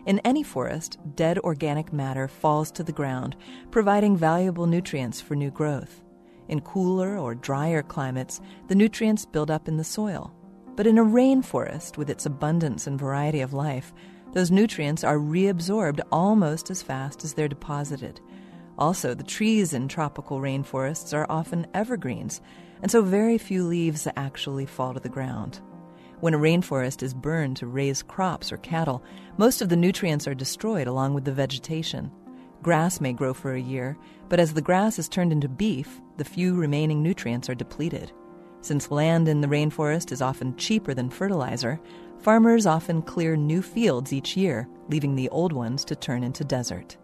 In any forest, dead organic matter falls to the ground, providing valuable nutrients for new growth. In cooler or drier climates, the nutrients build up in the soil. But in a rainforest, with its abundance and variety of life, those nutrients are reabsorbed almost as fast as they're deposited. Also, the trees in tropical rainforests are often evergreens, and so very few leaves actually fall to the ground. When a rainforest is burned to raise crops or cattle, most of the nutrients are destroyed along with the vegetation. Grass may grow for a year, but as the grass is turned into beef, the few remaining nutrients are depleted. Since land in the rainforest is often cheaper than fertilizer, farmers often clear new fields each year, leaving the old ones to turn into desert.